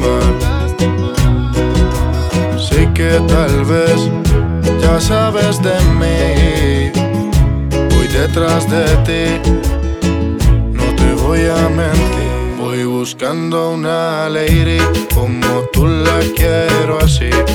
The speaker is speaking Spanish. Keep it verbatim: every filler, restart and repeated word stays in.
lastimar. Sé que tal vez ya sabes de mí, voy detrás de ti, no te voy a mentir. Voy buscando una lady como tú la quiero así,